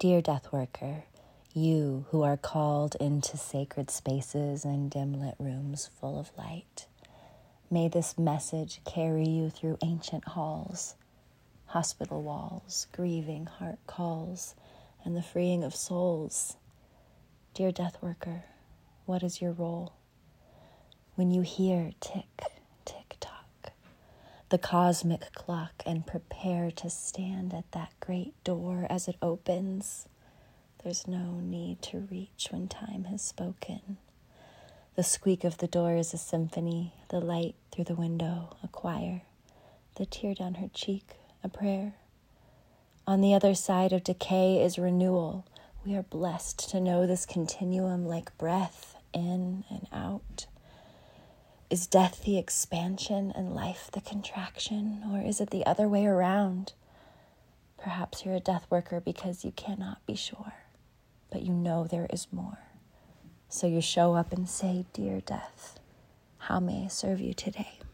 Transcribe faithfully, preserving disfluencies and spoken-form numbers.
Dear death worker, you who are called into sacred spaces and dim-lit rooms full of light, may this message carry you through ancient halls, hospital walls, grieving heart calls, and the freeing of souls. Dear death worker, what is your role? When you hear tick, tick, tock, the cosmic clock, and prepare to stand at that great door as it opens, there's no need to reach when time has spoken. The squeak of the door is a symphony, the light through the window a choir, the tear down her cheek a prayer. On the other side of decay is renewal. We are blessed to know this continuum like breath in and out. Is death the expansion and life the contraction, or is it the other way around? Perhaps you're a death worker because you cannot be sure, but you know there is more. So you show up and say, dear death, how may I serve you today?